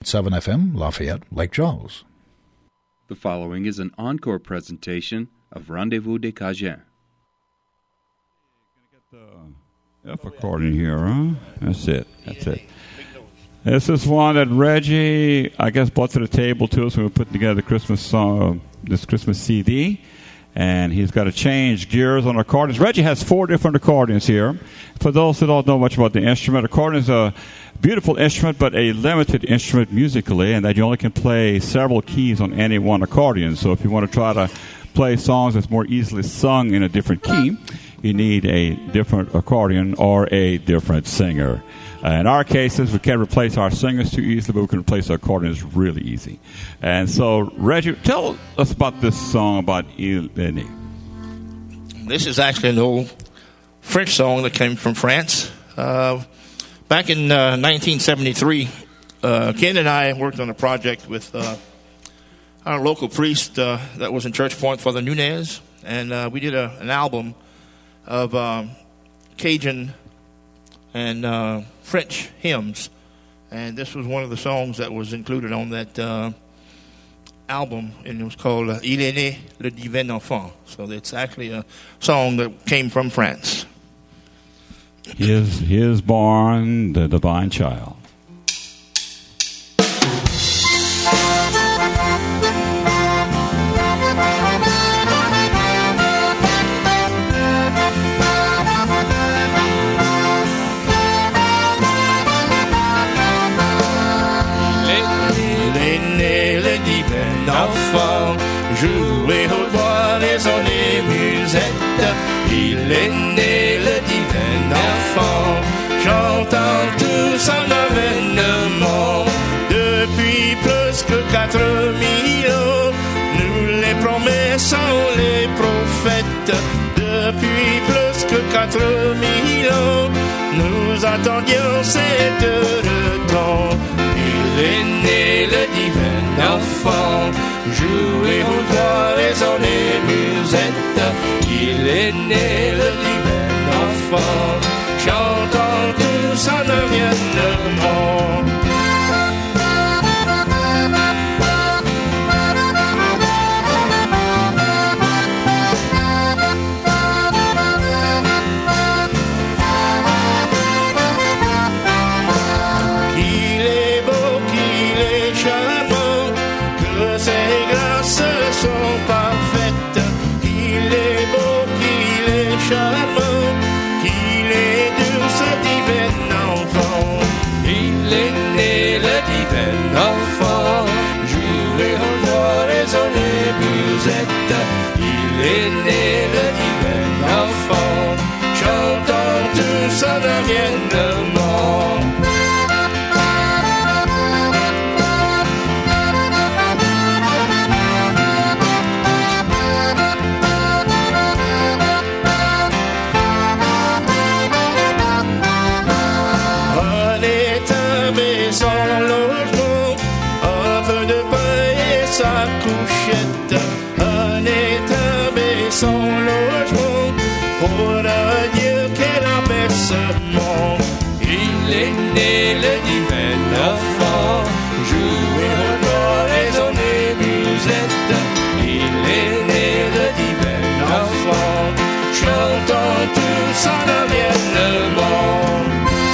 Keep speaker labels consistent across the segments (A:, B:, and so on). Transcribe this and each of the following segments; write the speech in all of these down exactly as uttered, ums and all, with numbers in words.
A: seven F M, Lafayette, Lake Charles.
B: The following is an encore presentation of Rendezvous des Cajuns.
C: The F accordion here, huh? That's it. That's it. This is one that Reggie, I guess, brought to the table to us when we were putting together the Christmas song, this Christmas C D. And he's got to change gears on accordions. Reggie has four different accordions here. For those that don't know much about the instrument, accordion is a beautiful instrument, but a limited instrument musically, and that you only can play several keys on any one accordion. So if you want to try to play songs that's more easily sung in a different key, you need a different accordion or a different singer. Uh, in our cases, we can't replace our singers too easily, but we can replace our accordions really easy. And so, Reggie, tell us about this song about Il Aîné.
D: This is actually an old French song that came from France. Uh, back in uh, nineteen seventy-three, uh, Ken and I worked on a project with uh, our local priest uh, that was in Church Point, Father Nunez, and uh, we did a, an album of um, Cajun and uh, French hymns, and this was one of the songs that was included on that uh, album, and it was called uh, Il est né le divin enfant. So it's actually a song that came from France.
C: He is, he is born the divine child.
D: Enfant, jouer au doigt, résonner musette. Il est né le divin enfant, chantant tout son avènement. Depuis plus que quatre mille ans, nous les promessons les prophètes. Depuis plus que quatre mille ans, nous attendions cet heureux temps. Il est né le divin enfant, jouer au doigt, résonner musette. Il est né le divin enfant, chantant tout son avènement. Enfant, jouer au doigt, résonner musette. Il est né le divin enfant, chantant tout son avènement. En établit son logement, sa couchette, un établi son logement, pour un Dieu quel abaissement. Il est né le divin enfant, jouer au doigt, résonner musette. Il est né le divin enfant, chantant tout son avènement.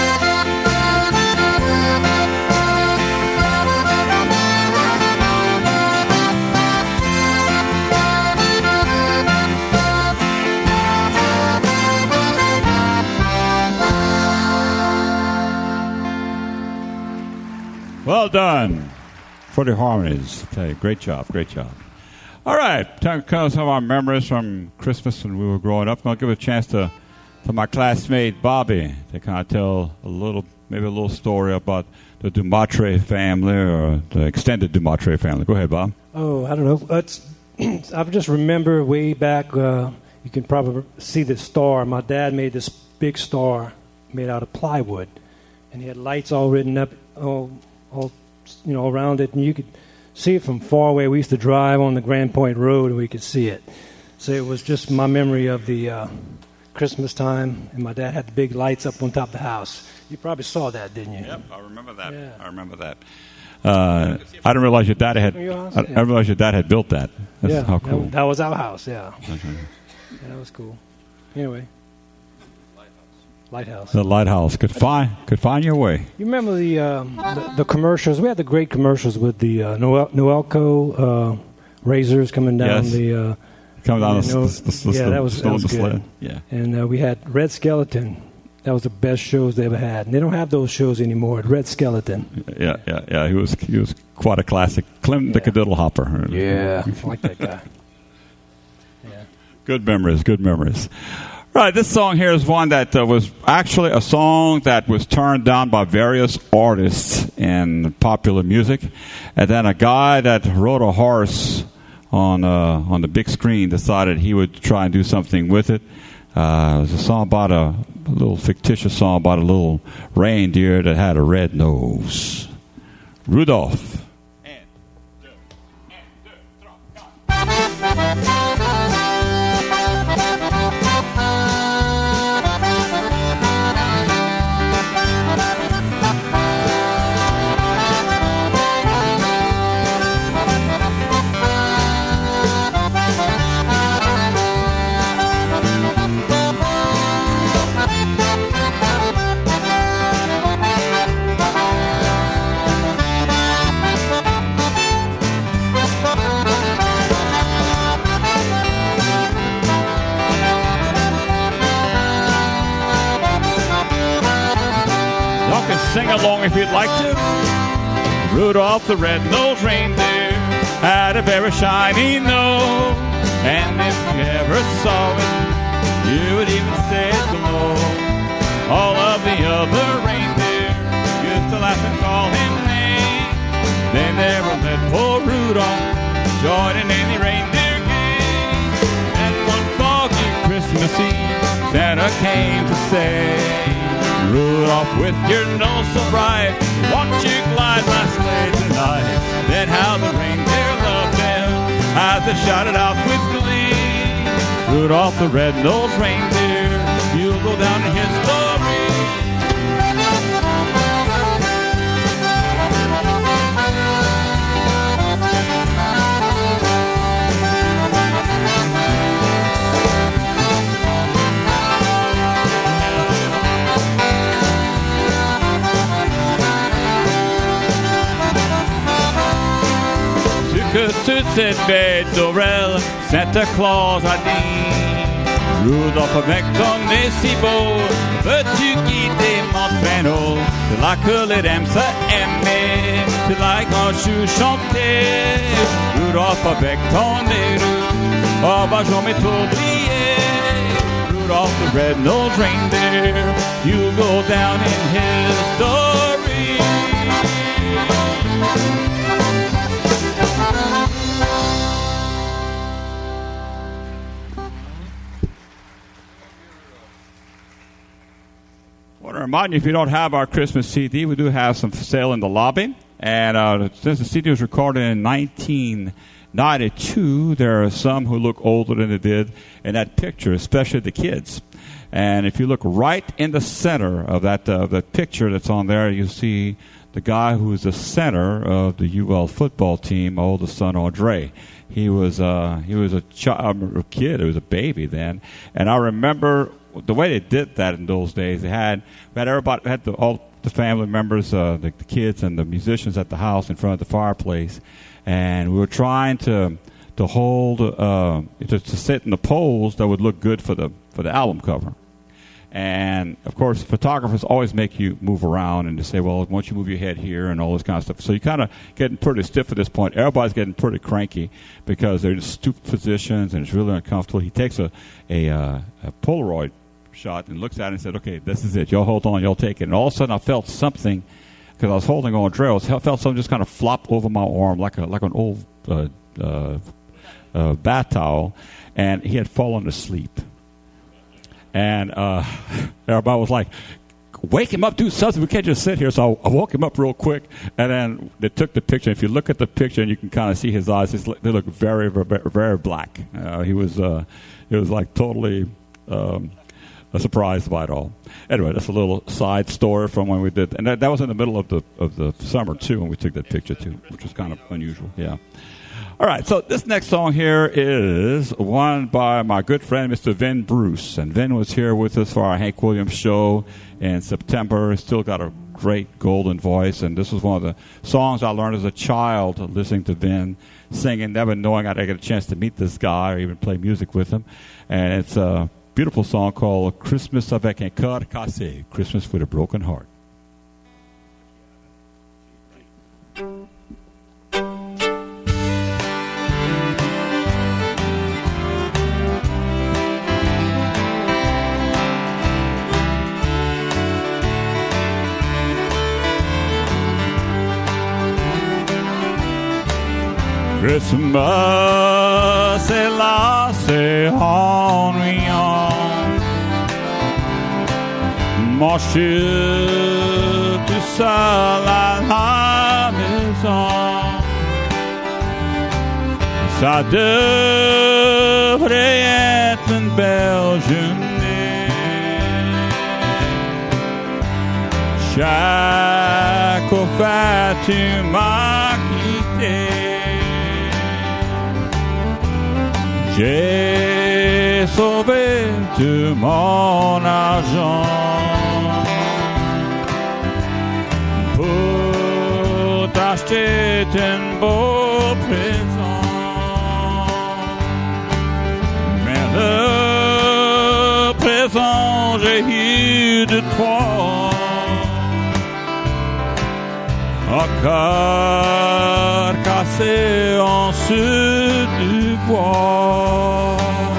C: Well done for the harmonies. Okay, great job, great job. All right, time to tell some of our memories from Christmas when we were growing up. I'm going to give a chance to, to my classmate Bobby to kind of tell a little, maybe a little story about the Dumatre family or the extended Dumatre family. Go ahead, Bob.
E: Oh, I don't know. It's, I just remember way back, uh, you can probably see the star. My dad made this big star made out of plywood, and he had lights all written up, all all you know around it, and you could see it from far away. We used to drive on the Grand Point Road, and we could see it. So it was just my memory of the uh, Christmas time, and my dad had the big lights up on top of the house. You probably saw that, didn't you?
C: Yep, I remember that.
E: Yeah.
C: I remember that. Uh, I didn't realize your dad had.
E: Your house?
C: I,
E: Yeah.
C: I didn't realize your dad had built that. That's
E: yeah,
C: how cool.
E: that, that was our house. Yeah.
C: Okay.
E: Yeah, that was cool. Anyway, lighthouse.
C: The lighthouse could find could find your way.
E: You remember the, um, the the commercials? We had the great commercials with the uh, Noel, Noelco uh, razors coming down
C: Yes.
E: the. Uh,
C: Coming down the,
E: No-
C: the, the, the,
E: yeah, that was,
C: the,
E: that was
C: the
E: good.
C: sled. Yeah.
E: And uh, we had Red Skeleton. That was the best shows they ever had. And they don't have those shows anymore. Red Skeleton.
C: Yeah, yeah, yeah. He was he was quite a classic. Clem the
E: Yeah.
C: Cadiddle Hopper.
E: Yeah, I like that guy. Yeah.
C: Good memories, good memories. Right, this song here is one that uh, was actually a song that was turned down by various artists in popular music. And then a guy that rode a horse on uh, on the big screen decided he would try and do something with it. Uh, it was a song about a, a little fictitious song about a little reindeer that had a red nose. Rudolph. Sing along if you'd like to. Rudolph the red-nosed reindeer had a very shiny nose, and if you ever saw it, you would even say it glowed. All of the other reindeer used to laugh and call him names. They never let poor Rudolph join in any reindeer game. And one foggy Christmas Eve, Santa came to say, Rudolph, with your nose so bright, won't you glide my sleigh tonight? Then how the reindeer loved him as they shouted out with glee. Rudolph the red-nosed reindeer, you'll go down in history. Suits and bed Dorel, Santa Claus a dit. Rudolph avec ton nez si beau, veux-tu guider mon traîneau? C'est là que les dames se aimaient, c'est là quand je chantais. Rudolph avec ton nez rouge, oh bah jamais t'oublier. Rudolph the red-nosed reindeer, you go down in history. I want to remind you, if you don't have our Christmas C D, we do have some for sale in the lobby. And uh, since the C D was recorded in nineteen ninety-two, there are some who look older than they did in that picture, especially the kids. And if you look right in the center of that uh, that picture that's on there, you see the guy who is the center of the U L football team, oldest son, Audrey. He was uh, he was a, ch- a kid, he was a baby then. And I remember the way they did that in those days. They had we had everybody had the, all the family members, uh, the, the kids and the musicians at the house in front of the fireplace, and we were trying to to hold uh, to, to sit in the pose that would look good for the for the album cover. And of course, photographers always make you move around and to say, well, once you move your head here and all this kind of stuff. So you kind of getting pretty stiff at this point. Everybody's getting pretty cranky because they're in stooped positions and it's really uncomfortable. He takes a a, uh, a Polaroid shot and looks at it and said, okay, this is it. Y'all hold on, y'all take it. And all of a sudden I felt something, because I was holding on trails, I felt something just kind of flop over my arm like a like an old uh, uh, uh, bath towel, and he had fallen asleep. And uh, everybody was like, wake him up, do something. We can't just sit here. So I, I woke him up real quick, and then they took the picture. If you look at the picture, and you can kind of see his eyes, they look very, very, very black. Uh, he was, uh, it was like totally... Um, surprised by it all. Anyway, that's a little side story from when we did, and that, that was in the middle of the of the summer too, when we took that picture too, which was kind of unusual. Yeah. All right, so this next song here is one by my good friend, Mister Vin Bruce. And Vin was here with us for our Hank Williams show in September. He's still got a great golden voice, and this was one of the songs I learned as a child listening to Vin singing, never knowing I'd get a chance to meet this guy or even play music with him. And it's a beautiful song called Christmas avec un cœur cassé, Christmas with a Broken Heart. Christmas est là, c'est ennuyant. Marcher tout seul à la maison. Ça devrait être une belle journée. Chaque fois tu m'as quitté. J'ai sauvé tout mon argent pour t'acheter un beau présent. Mais le présent j'ai eu de toi, un cœur cassé en dessous du bois.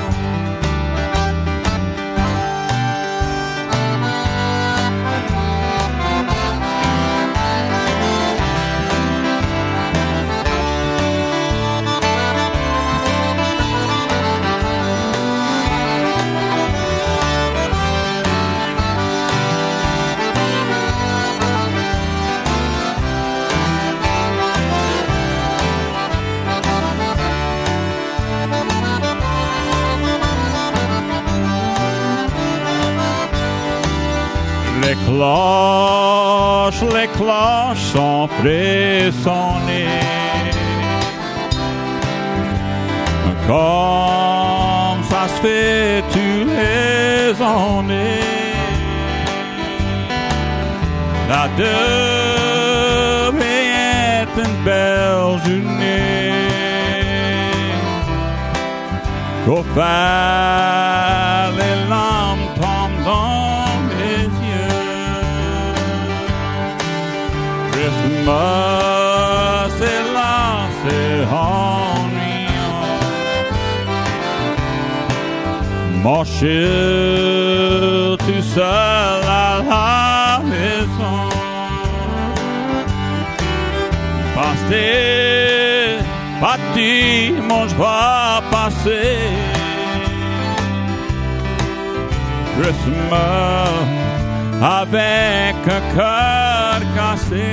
C: Les cloches, les cloches sont frissonnées. Comme ça se fait tous les années. La devait être une belle journée. Qu'au faire les lampes tombent dans mes yeux. Christmas est là, c'est ennuyant. Marcher tout seul à la maison. Passer, partir, moi je vais passer. Christmas avec un cœur cassé.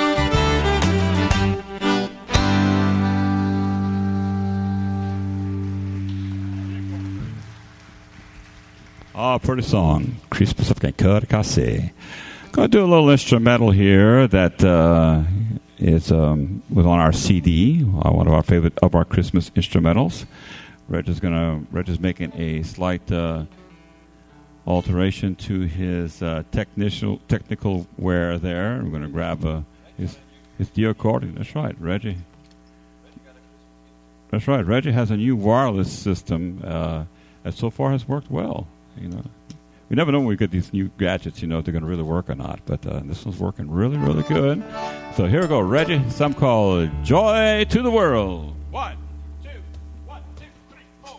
C: Ah, pretty song, Christmas avec un cœur cassé. Going to do a little instrumental here that uh, is um, was on our C D, uh, one of our favorite of our Christmas instrumentals. Reg is gonna Reg is making a slight uh, alteration to his uh, technical technical wear there. We're gonna grab uh, his his D accordion. That's right, Reggie. That's right. Reggie has a new wireless system uh, that so far has worked well. You know, we never know when we get these new gadgets, you know, if they're going to really work or not. But uh, this one's working really, really good. So here we go, Reggie. Some call Joy to the World. One, two, one, two, three, four.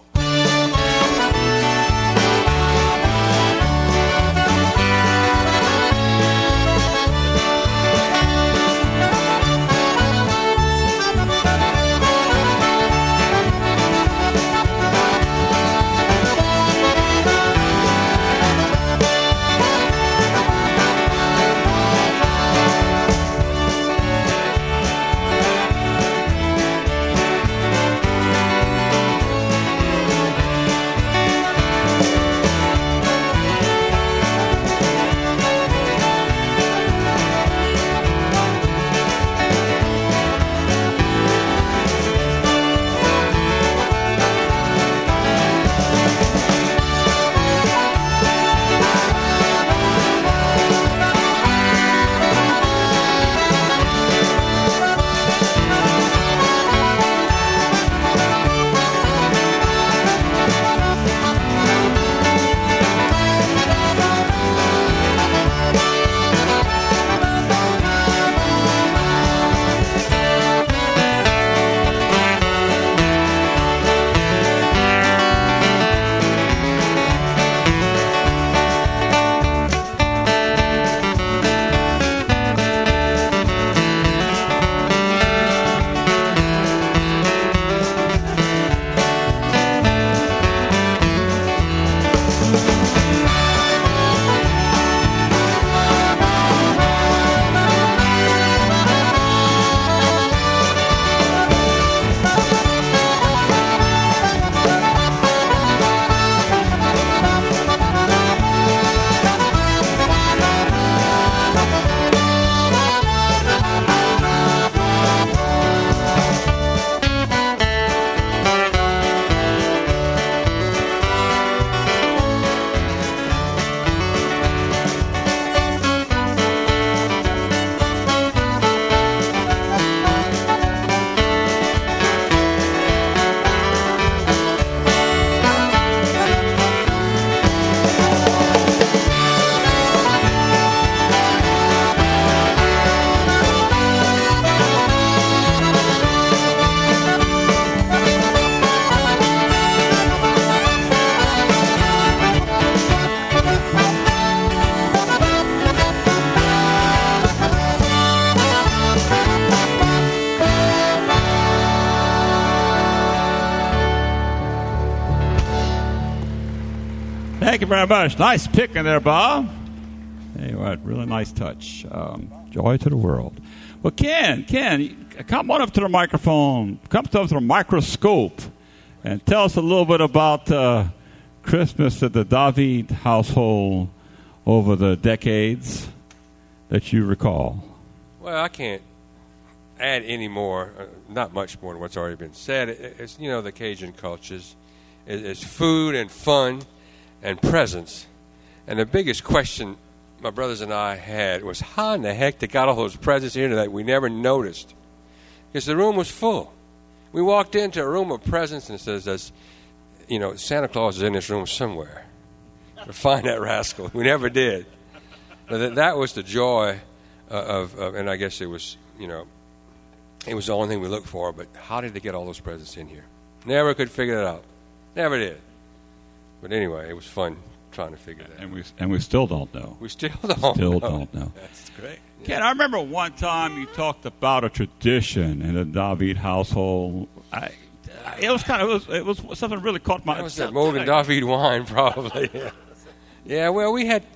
C: Thank you very much. Nice picking there, Bob. Hey, what? Really nice touch. Um, joy to the world. Well, Ken, Ken, come on up to the microphone. Come up to the microscope and tell us a little bit about uh, Christmas at the David household over the decades that you recall.
F: Well, I can't add any more, uh, not much more than what's already been said. It, it's, you know, the Cajun cultures. It, it's food and fun and presents. And the biggest question my brothers and I had was how in the heck they got all those presents in that we never noticed? Because the room was full. We walked into a room of presents and it says, "There's, you know, Santa Claus is in this room somewhere. To find that rascal." We never did. But that, that was the joy uh, of, of, and I guess it was, you know, it was the only thing we looked for. But how did they get all those presents in here? Never could figure it out. Never did. But anyway, it was fun trying to figure that out.
C: And we and we still don't know.
F: We still don't
C: still
F: know.
C: don't know.
F: That's great. Yeah.
C: Ken, I remember one time you talked about a tradition in the David household. I, it was kind of it was, it was something that really caught my
F: That was
C: attention.
F: that Morgan David wine, probably. Yeah. Yeah. Well, we had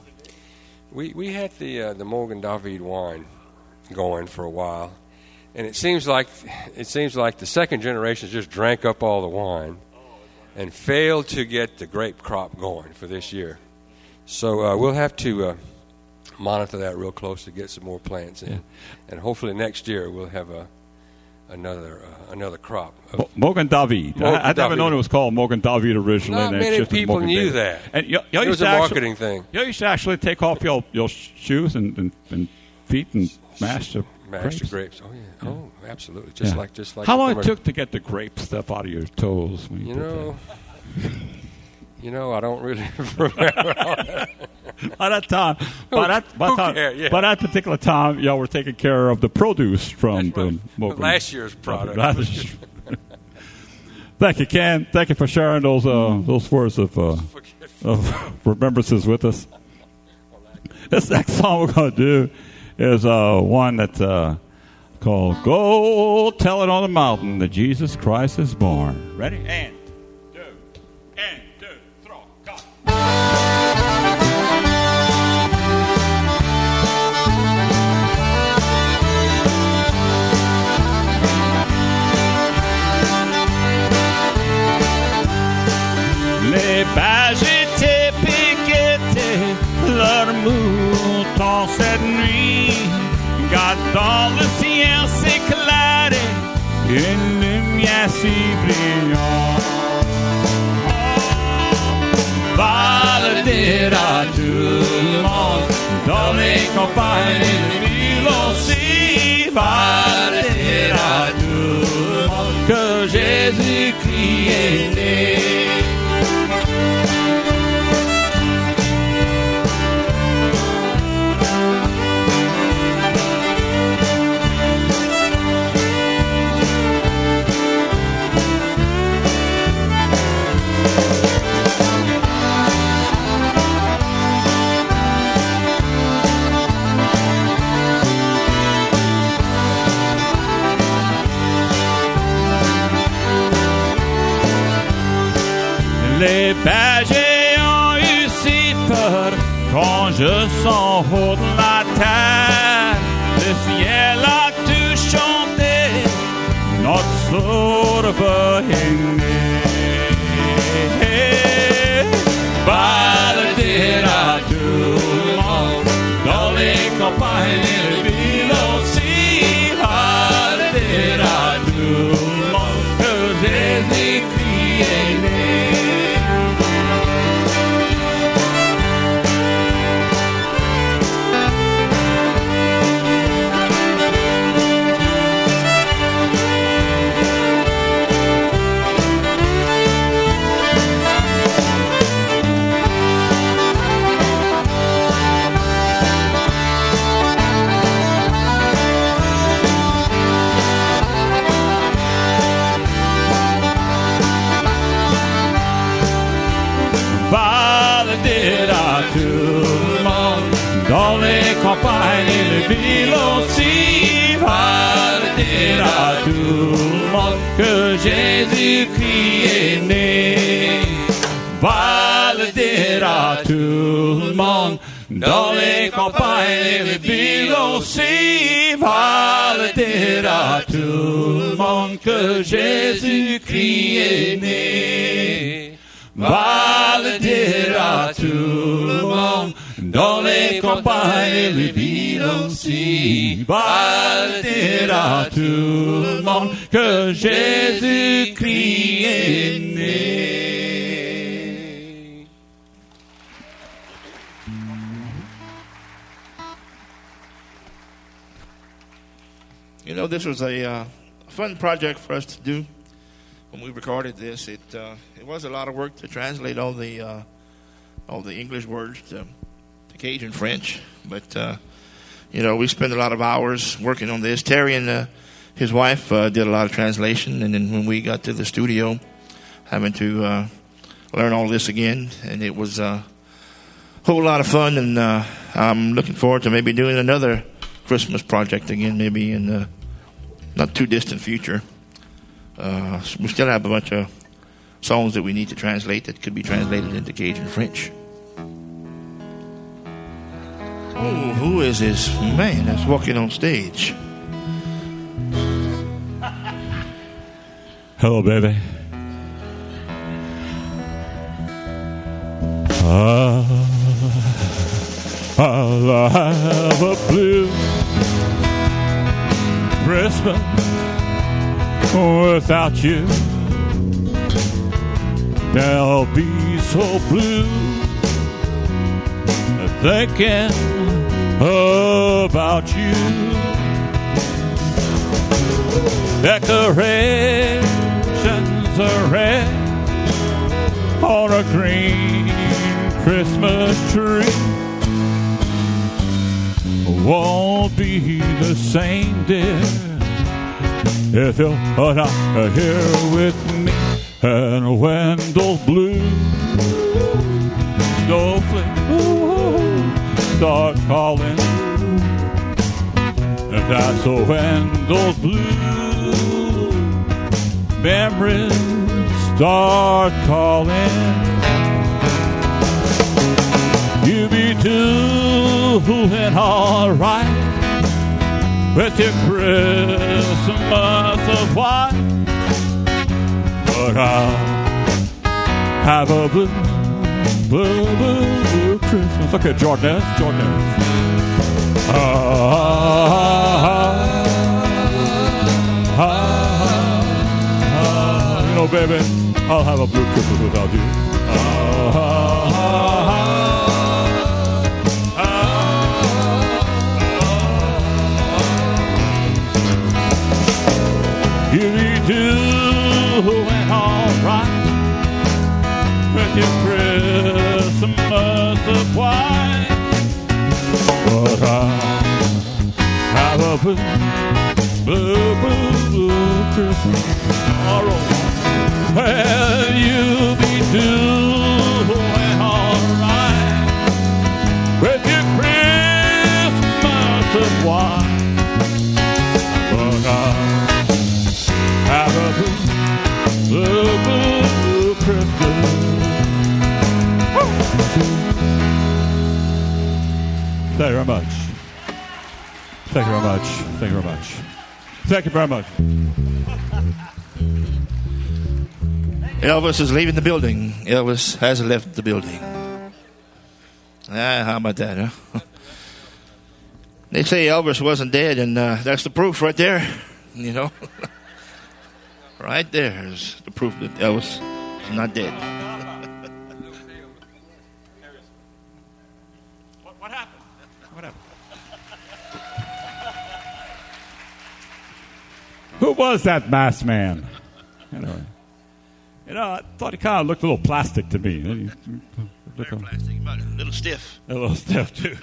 F: we we had the uh, the Morgan David wine going for a while, and it seems like it seems like the second generation just drank up all the wine and failed to get the grape crop going for this year. So uh, we'll have to uh, monitor that real close to get some more plants in, yeah. And hopefully next year we'll have a another uh, another crop. Of
C: Morgan David.
F: Morgan
C: I, I'd never
F: David.
C: known it was called Morgan David originally.
F: Not
C: and
F: many
C: it's just
F: people
C: Morgan
F: knew
C: David.
F: that.
C: And you, you
F: it was
C: to
F: a
C: actually,
F: marketing thing.
C: You used to actually take off your, your shoes and, and, and feet and mash the
F: Mash
C: grapes.
F: the grapes. Oh yeah.
C: yeah.
F: Oh, absolutely. Just
C: Yeah.
F: like just like.
C: How long
F: from
C: it
F: a-
C: took to get the grape stuff out of your toes? When you,
F: You
C: did
F: know. You know, I don't really remember all that.
C: that? By that time, by that, by,
F: who
C: time
F: cares? Yeah.
C: by that particular time, y'all were taking care of the produce from
F: That's
C: the
F: right.
C: Morgan.
F: Last year's product.
C: Last- Thank you, Ken. Thank you for sharing those uh, those words of, uh, of remembrances with us. This next song we're going to do is uh, one that's uh, called "Go Tell It on the Mountain That Jesus Christ is Born." Ready? And two, and two, throw, go. Les pages étaient piquetées, leur mouton cette nuit, car dans le ciel s'éclairait une lumière si brillante. Va le dire à tout le monde, dans les campagnes et les villes aussi, va le dire à tout le monde que Jésus-Christ est né. Les bergers ont eu si peur quand je sens haut de la terre. Le ciel a tout chanté, notre sauveur est né. Va le dire à tout le monde, dans les campagnes et les villes aussi. Va le dire à tout le monde que Jésus-Christ est né. Va le dire à tout le monde, dans les campagnes et les villes aussi. Va le dire à tout le monde que Jésus-Christ est né. Va le dire dira tout le monde. Dans les campagnes et les villes aussi, va le dire à tout le monde que Jésus-Christ est né. Va le dire à tout le monde, dans les campagnes et les villes aussi. Va le dire à tout le monde que Jésus-Christ est né.
D: You know, this was a uh, fun project for us to do when we recorded this. It uh, it was a lot of work to translate all the uh, all the English words to, to Cajun French, but uh, you know, we spent a lot of hours working on this. Terry and uh, his wife uh, did a lot of translation, and then when we got to the studio, having to uh, learn all this again, and it was uh, a whole lot of fun. And uh, I'm looking forward to maybe doing another Christmas project again, maybe in the not too distant future. Uh, we still have a bunch of songs that we need to translate that could be translated into Cajun French. Oh, who is this man that's walking on stage?
C: Hello, baby. Ah, I'll have a blue Christmas without you. They'll be so blue thinking about you. Decorations are red on a green Christmas tree. Won't be the same, dear, if you're not here with me. And when those blue snowflakes start calling, and that's when those blue memories start calling. You be doing alright with your Christmas of white, but I'll have a blue, blue, blue, blue Christmas. Okay, Jordan, Jordan. Ah, ah, ah, ah, you know, baby, I'll have a blue Christmas without you. Ah, ah, ah. You be doing alright with your Christmas of white, but I have a blue, blue, blue, blue Christmas tomorrow. Well, you be doing alright with your Christmas of white, but I have a blue, blue, blue Christmas. Woo! Thank you very much. Thank you very much. Thank you very much. Thank you very much.
D: Elvis is leaving the building. Elvis has left the building. Ah, how about that, huh? They say Elvis wasn't dead, and uh, that's the proof right there. You know? Right there is the proof that Elvis is not dead.
C: What, what happened? What happened? Who was that masked man? Anyway, you know, I thought he kind of looked a little plastic to me.
D: Very plastic, but a little stiff.
C: A little stiff too.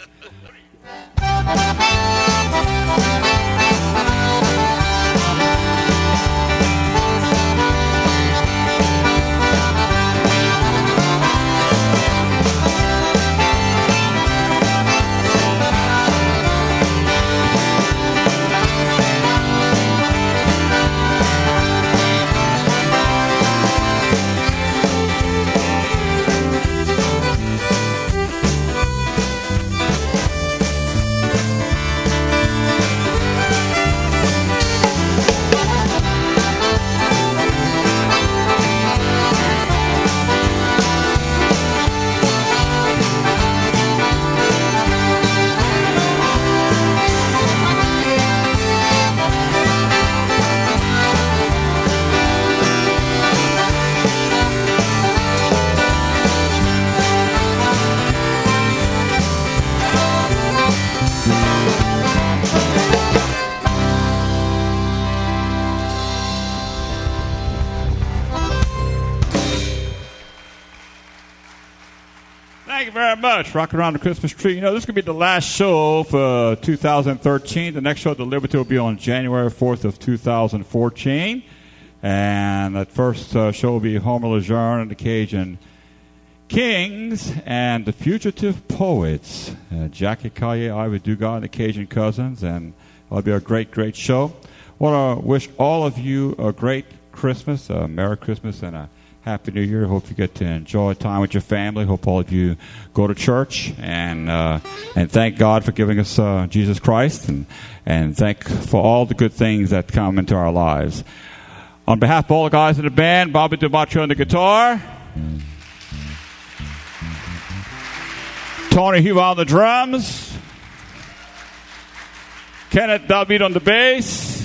C: Thank you very much. Rock Around the Christmas Tree. You know, this could be the last show for two thousand thirteen. The next show at the Liberty will be on January fourth of two thousand fourteen. And that first uh, show will be Homer Lejeune and the Cajun Kings and the Fugitive Poets. Uh, Jackie Collier, Ivy Dugas, and the Cajun Cousins. And it'll be a great, great show. I want to wish all of you a great Christmas, a Merry Christmas, and a Happy New Year. Hope you get to enjoy time with your family. Hope all of you go to church and uh, and thank God for giving us uh, Jesus Christ, and, and thank for all the good things that come into our lives. On behalf of all the guys in the band, Bobby DiMaggio on the guitar, Tony Huber on the drums, Kenneth David on the bass,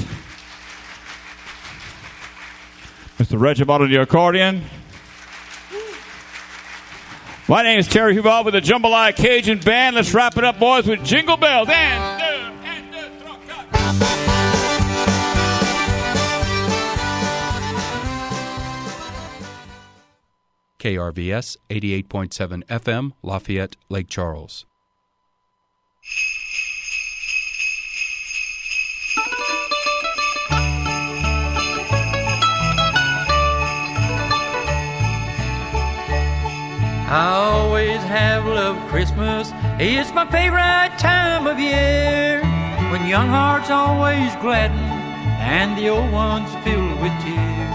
C: Mister Reggie Mott on the accordion. My name is Terry Huber with the Jambalaya Cajun Band. Let's wrap it up, boys, with Jingle Bells. And, uh, and, uh, throw,
B: K R V S eighty-eight point seven F M, Lafayette, Lake Charles.
G: I always have loved Christmas. It's my favorite time of year, when young hearts always gladden and the old ones filled with tears.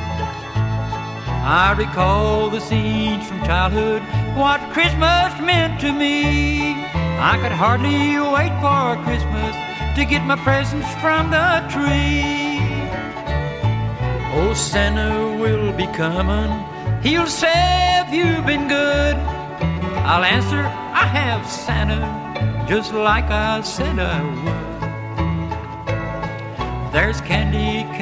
G: I recall the scenes from childhood, what Christmas meant to me. I could hardly wait for Christmas to get my presents from the tree. Oh, Santa will be coming. He'll say, have you been good? I'll answer, I have, Santa, just like I said I would. There's candy